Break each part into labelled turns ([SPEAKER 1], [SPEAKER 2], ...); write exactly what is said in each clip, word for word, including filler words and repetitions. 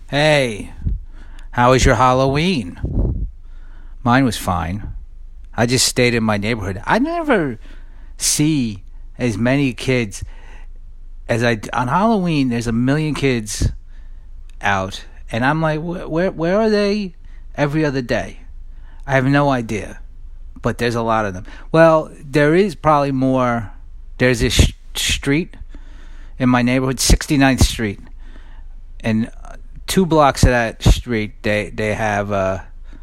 [SPEAKER 1] Hey, how was your Halloween? Mine was fine. I just stayed in my neighborhood. I never see as many kids as I on Halloween. There's a million kids out, and I'm like, where, where, where are they? Every other day, I have no idea, but there's a lot of them. Well, there is probably more. There's this sh- street in my neighborhood, sixty-ninth Street, and two blocks of that street, they they have uh,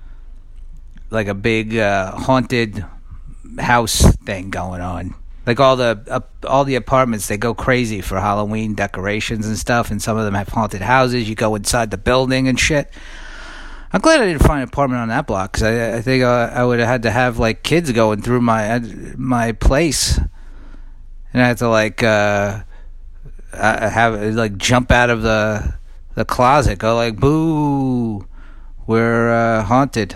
[SPEAKER 1] like a big uh, haunted house thing going on. Like all the uh, all the apartments, they go crazy for Halloween decorations and stuff, and some of them have haunted houses. You go inside the building and shit. I'm glad I didn't find an apartment on that block, because I, I think I, I would have had to have like kids going through my my place, and I had to like uh, have like jump out of the the closet, go like, boo, we're uh, haunted.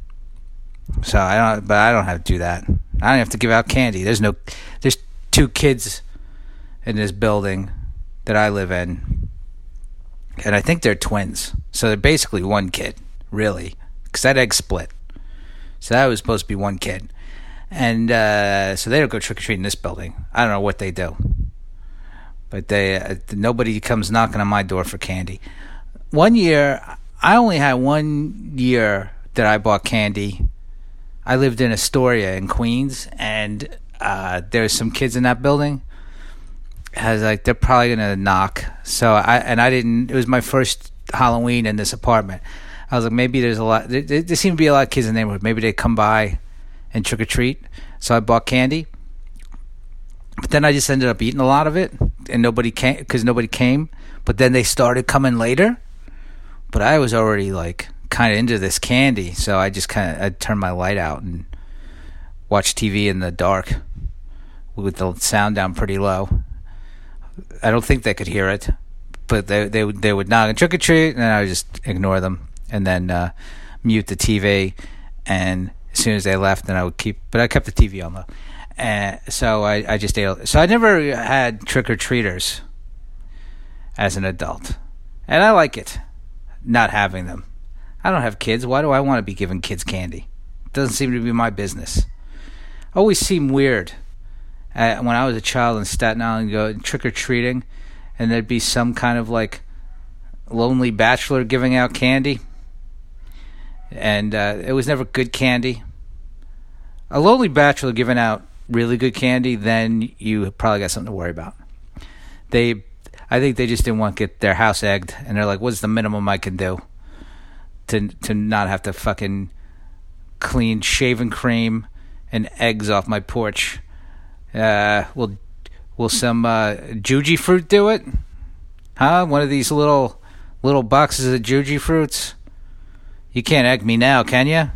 [SPEAKER 1] So I don't, but I don't have to do that. I don't have to give out candy. There's no, there's two kids in this building that I live in, and I think they're twins. So they're basically one kid, really, because that egg split. So that was supposed to be one kid, and uh, so they don't go trick or treating in this building. I don't know what they do, but they uh, nobody comes knocking on my door for candy. One year, I only had one year that I bought candy. I lived in Astoria in Queens, and uh, there's some kids in that building. I was like, they're probably gonna knock. So I and I didn't. It was my first Halloween in this apartment. I was like, maybe there's a lot. There, there seem to be a lot of kids in the neighborhood. Maybe they come by and trick or treat. So I bought candy, but then I just ended up eating a lot of it, and nobody came because nobody came. But then they started coming later. But I was already like kind of into this candy, so I just kind of I turned my light out and watched T V in the dark with the sound down pretty low. I don't think they could hear it, but they they they would knock and trick or treat, and I would just ignore them and then uh, mute the T V. And as soon as they left, then I would keep. But I kept the T V on though, and so I I just ate. So I never had trick or treaters as an adult, and I like it not having them. I don't have kids. Why do I want to be giving kids candy? It doesn't seem to be my business. Always seemed weird uh, when I was a child in Staten Island, go trick-or-treating, and there'd be some kind of like lonely bachelor giving out candy, and uh, it was never good candy. A lonely bachelor giving out really good candy, then you probably got something to worry about. They, I think they just didn't want to get their house egged, and they're like, what's the minimum I can do to to not have to fucking clean shaving cream and eggs off my porch? Uh, will will some uh, Juji fruit do it? Huh? One of these little little boxes of Juji fruits? You can't egg me now, can you?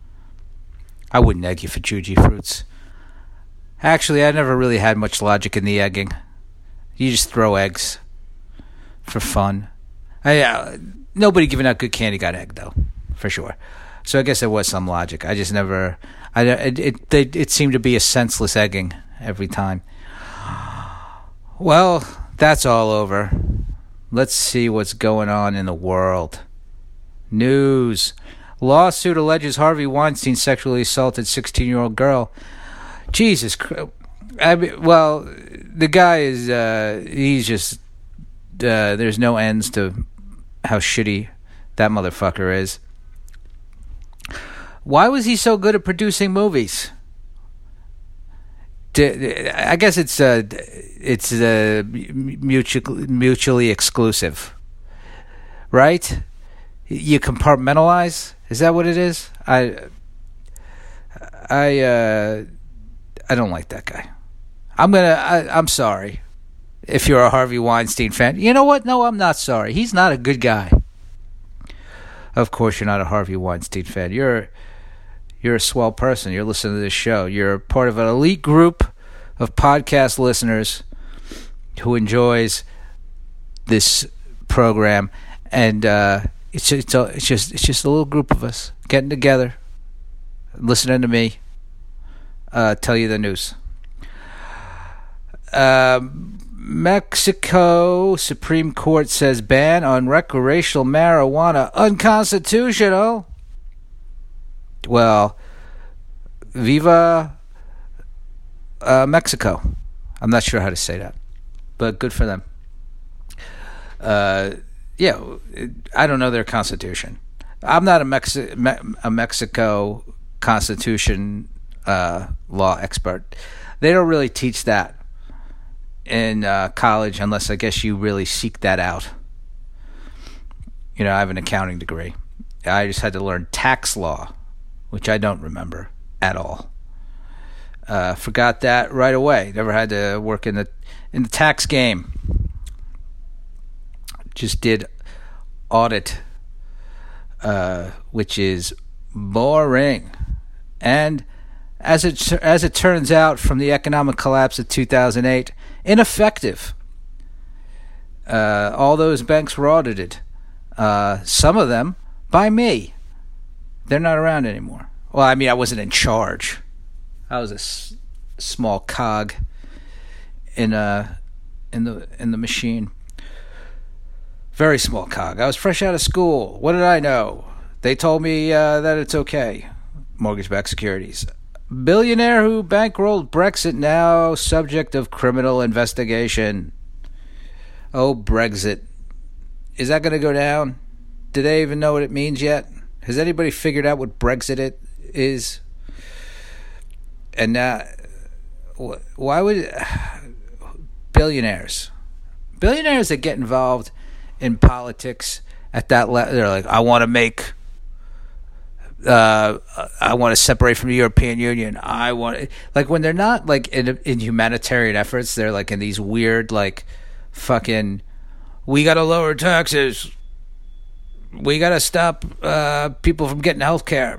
[SPEAKER 1] I wouldn't egg you for Juji fruits. Actually, I never really had much logic in the egging. You just throw eggs for fun. I, uh, nobody giving out good candy got egged, though, for sure. So I guess there was some logic. I just never. I it it, it, it seemed to be a senseless egging every time. Well, that's all over. Let's see what's going on in the world. News. Lawsuit alleges Harvey Weinstein sexually assaulted sixteen-year-old girl. Jesus Christ. I mean, well, the guy is, uh, he's just, uh, there's no ends to how shitty that motherfucker is. Why was he so good at producing movies? I guess it's uh, it's uh, mutually mutually exclusive, right? You compartmentalize. Is that what it is? I I uh, I don't like that guy. I'm gonna. I, I'm sorry if you're a Harvey Weinstein fan. You know what? No, I'm not sorry. He's not a good guy. Of course, you're not a Harvey Weinstein fan. You're you're a swell person. You're listening to this show. You're part of an elite group of podcast listeners who enjoys this program, and uh, it's it's, a, it's just it's just a little group of us getting together, listening to me uh, tell you the news. Um, Mexico Supreme Court says ban on recreational marijuana unconstitutional. Well, viva uh, Mexico. I'm not sure how to say that, but good for them. Uh, yeah, I don't know their constitution. I'm not a, Mexi- Me- a Mexico constitution uh, law expert. They don't really teach that in uh, college unless I guess you really seek that out. You know, I have an accounting degree. I just had to learn tax law, which I don't remember at all. Uh, forgot that right away. Never had to work in the in the tax game. Just did audit, uh, which is boring. And as it as it turns out, from the economic collapse of two thousand eight, ineffective. Uh, all those banks were audited. Uh, some of them by me. They're not around anymore. Well, I mean, I wasn't in charge. I was a s- small cog in a in the in the machine. Very small cog. I was fresh out of school. What did I know? They told me uh, that it's okay. Mortgage-backed securities. Billionaire who bankrolled Brexit now subject of criminal investigation. Oh, Brexit. Is that going to go down? Do they even know what it means yet? Has anybody figured out what Brexit it is? And now, why would billionaires, billionaires that get involved in politics at that level, they're like, I want to make, uh, I want to separate from the European Union. I want, like, when they're not like in, in humanitarian efforts, they're like in these weird, like, fucking, we got to lower taxes. We got to stop uh, people from getting health care.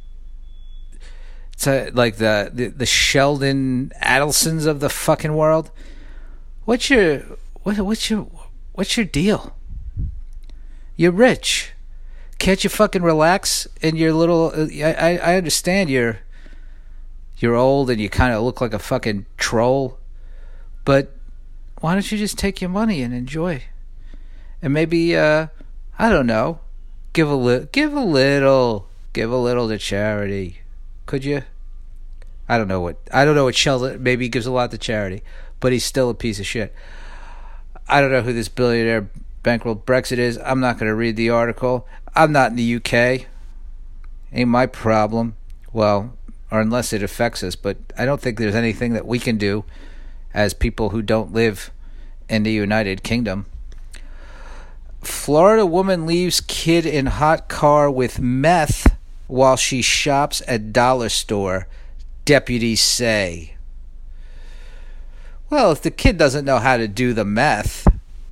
[SPEAKER 1] It's a, like the, the, the Sheldon Adelsons of the fucking world. What's your what, what's your what's your deal? You're rich. Can't you fucking relax in your little? I I understand you're you're old and you kind of look like a fucking troll, but why don't you just take your money and enjoy? And maybe uh, I don't know, give a little, give a little, give a little to charity. Could you? I don't know what I don't know what Sheldon, maybe he gives a lot to charity, but he's still a piece of shit. I don't know who this billionaire bankrolled Brexit is. I'm not going to read the article. I'm not in the U K. Ain't my problem. Well, or unless it affects us, but I don't think there's anything that we can do as people who don't live in the United Kingdom. Florida woman leaves kid in hot car with meth while she shops at dollar store, deputies say. Well, if the kid doesn't know how to do the meth,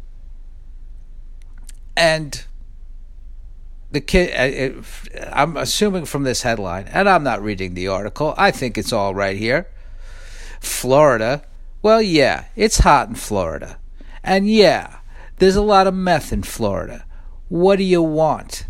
[SPEAKER 1] and the kid, I'm assuming from this headline, and I'm not reading the article, I think it's all right here. Florida, well, yeah, it's hot in Florida. And yeah, there's a lot of meth in Florida. What do you want?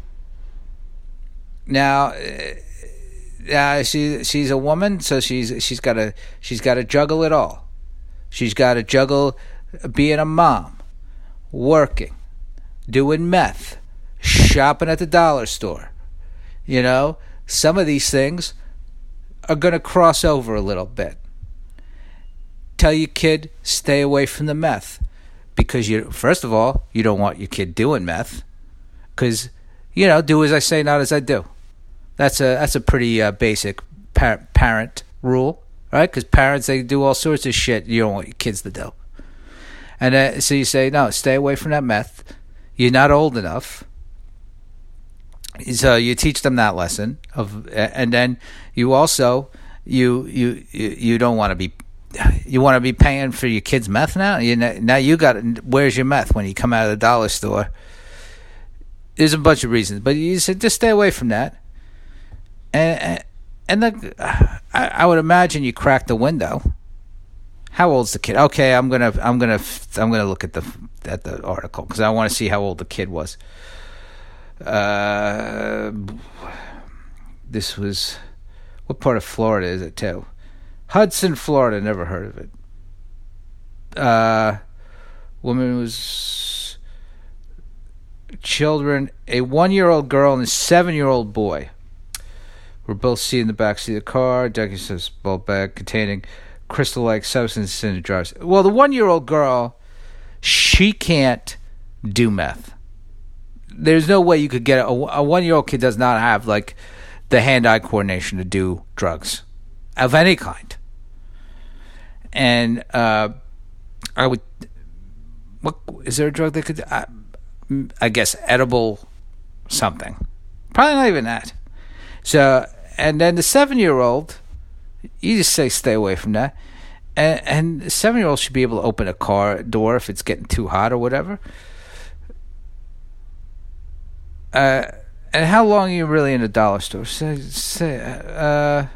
[SPEAKER 1] Now, uh, she she's a woman, so she's she's got to she's got to juggle it all. She's got to juggle being a mom, working, doing meth, shopping at the dollar store. You know, some of these things are going to cross over a little bit. Tell your kid, stay away from the meth. Because, you, first of all, you don't want your kid doing meth. Because, you know, do as I say, not as I do. That's a that's a pretty uh, basic par- parent rule, right? Because parents, they do all sorts of shit you don't want your kids to do. And uh, so you say, no, stay away from that meth. You're not old enough. So you teach them that lesson. of, And then you also, you you you, you don't want to be, you want to be paying for your kids' meth now? You Now you got, where's your meth when you come out of the dollar store? There's a bunch of reasons. But you said, just stay away from that. And and the, I, I would imagine you crack the window. How old's the kid? Okay, I'm gonna I'm gonna I'm gonna look at the at the article because I want to see how old the kid was. Uh, this was, what part of Florida is it too? Hudson, Florida. Never heard of it. Uh, Woman was children, a one-year-old girl and a seven-year-old boy were both seen in the backseat of the car. Deputy says bulk bag containing crystal-like substance in the driver's. Well, the one-year-old girl, she can't do meth. There's no way you could get a, a one-year-old kid does not have like the hand-eye coordination to do drugs of any kind. And uh, I would, what is there a drug that could? I, I guess edible something. Probably not even that. So, and then the seven-year-old, you just say stay away from that. And, and the seven-year-old should be able to open a car door if it's getting too hot or whatever. Uh, and how long are you really in a dollar store? Say, say, uh,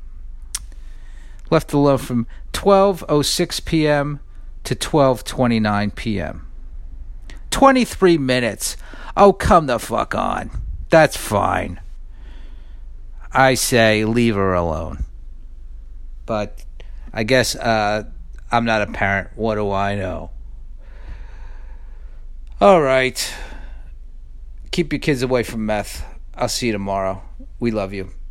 [SPEAKER 1] left alone from twelve oh six p.m. to twelve twenty-nine p.m. twenty-three minutes. Oh, come the fuck on. That's fine. I say leave her alone. But I guess uh, I'm not a parent. What do I know? All right. Keep your kids away from meth. I'll see you tomorrow. We love you.